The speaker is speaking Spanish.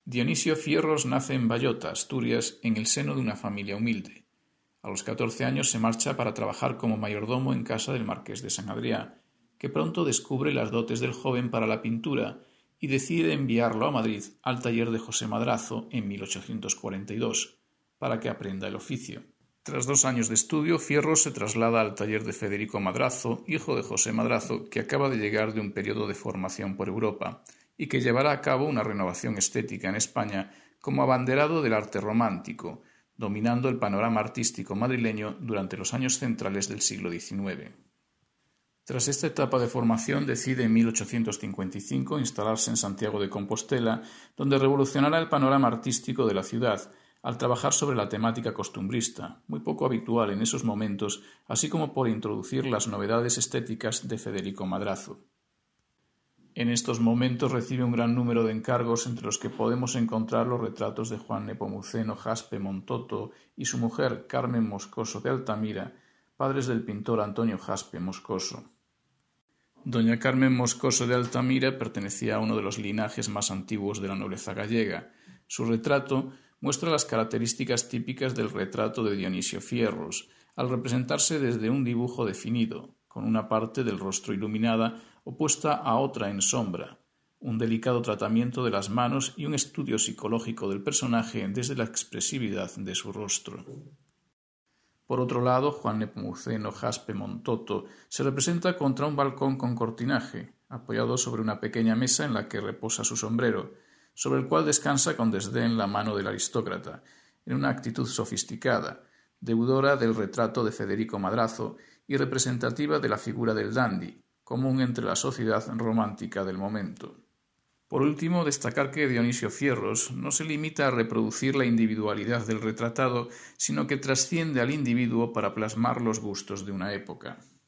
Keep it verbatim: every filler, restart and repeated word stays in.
Dionisio Fierros nace en Bayota, Asturias, en el seno de una familia humilde. A los catorce años se marcha para trabajar como mayordomo en casa del marqués de San Adrià, que pronto descubre las dotes del joven para la pintura y decide enviarlo a Madrid al taller de José Madrazo en mil ochocientos cuarenta y dos, para que aprenda el oficio. Tras dos años de estudio, Fierros se traslada al taller de Federico Madrazo, hijo de José Madrazo, que acaba de llegar de un periodo de formación por Europa, y que llevará a cabo una renovación estética en España como abanderado del arte romántico, dominando el panorama artístico madrileño durante los años centrales del siglo diecinueve. Tras esta etapa de formación decide en mil ochocientos cincuenta y cinco instalarse en Santiago de Compostela, donde revolucionará el panorama artístico de la ciudad, al trabajar sobre la temática costumbrista, muy poco habitual en esos momentos, así como por introducir las novedades estéticas de Federico Madrazo. En estos momentos recibe un gran número de encargos, entre los que podemos encontrar los retratos de Juan Nepomuceno Jaspe Montoto y su mujer Carmen Moscoso de Altamira, padres del pintor Antonio Jaspe Moscoso. Doña Carmen Moscoso de Altamira pertenecía a uno de los linajes más antiguos de la nobleza gallega. Su retrato muestra las características típicas del retrato de Dionisio Fierros, al representarse desde un dibujo definido, con una parte del rostro iluminada opuesta a otra en sombra, un delicado tratamiento de las manos y un estudio psicológico del personaje desde la expresividad de su rostro. Por otro lado, Juan Nepomuceno Jaspe Montoto se representa contra un balcón con cortinaje, apoyado sobre una pequeña mesa en la que reposa su sombrero, sobre el cual descansa con desdén la mano del aristócrata, en una actitud sofisticada, deudora del retrato de Federico Madrazo y representativa de la figura del dandy, común entre la sociedad romántica del momento. Por último, destacar que Dionisio Fierros no se limita a reproducir la individualidad del retratado, sino que trasciende al individuo para plasmar los gustos de una época.